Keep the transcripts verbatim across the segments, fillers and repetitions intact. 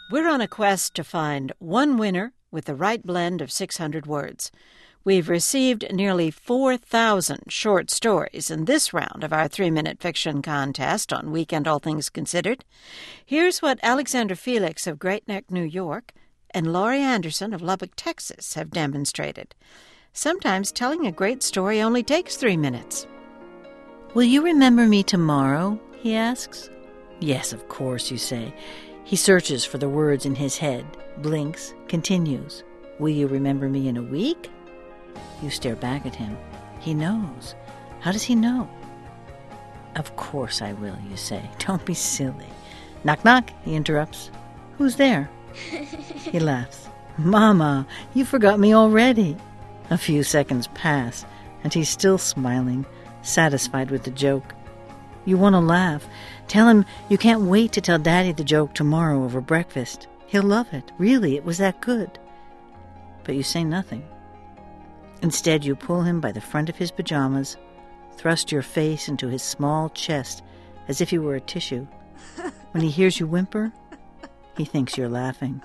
We're on a quest to find one winner with the right blend of six hundred words. We've received nearly four thousand short stories in this round of our three-minute fiction contest on Weekend All Things Considered. Here's what Alexander Felix of Great Neck, New York, and Laurie Anderson of Lubbock, Texas, have demonstrated. Sometimes telling a great story only takes three minutes. "Will you remember me tomorrow?" he asks. "Yes, of course," you say. He searches for the words in his head, blinks, continues. "Will you remember me in a week?" You stare back at him. He knows. How does he know? "Of course I will," you say. "Don't be silly." "Knock, knock," he interrupts. "Who's there?" He laughs. "Mama, you forgot me already." A few seconds pass, and he's still smiling, satisfied with the joke. You want to laugh. Tell him you can't wait to tell Daddy the joke tomorrow over breakfast. He'll love it. Really, it was that good. But you say nothing. Instead, you pull him by the front of his pajamas, thrust your face into his small chest as if he were a tissue. When he hears you whimper, he thinks you're laughing.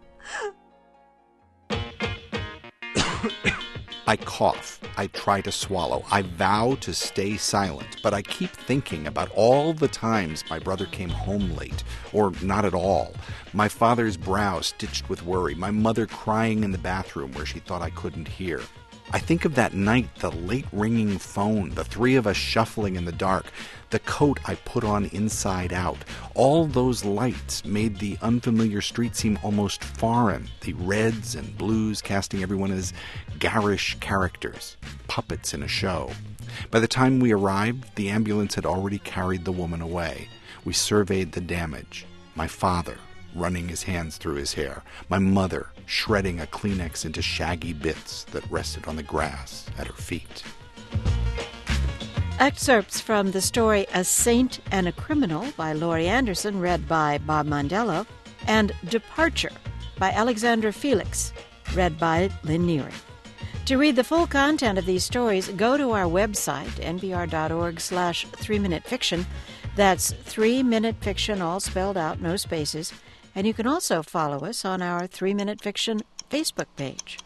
I cough. I try to swallow. I vow to stay silent, but I keep thinking about all the times my brother came home late, or not at all. My father's brow stitched with worry, my mother crying in the bathroom where she thought I couldn't hear. I think of that night, the late ringing phone, the three of us shuffling in the dark, the coat I put on inside out. All those lights made the unfamiliar street seem almost foreign, the reds and blues casting everyone as garish characters, puppets in a show. By the time we arrived, the ambulance had already carried the woman away. We surveyed the damage. My father, running his hands through his hair. My mother, shredding a Kleenex into shaggy bits that rested on the grass at her feet. Excerpts from the story A Saint and a Criminal by Laurie Anderson, read by Bob Mondello, and Departure by Alexander Felix, read by Lynn Neary. To read the full content of these stories, go to our website, npr.org slash three-minute fiction. That's three-minute fiction, all spelled out, no spaces. And you can also follow us on our three-minute fiction Facebook page.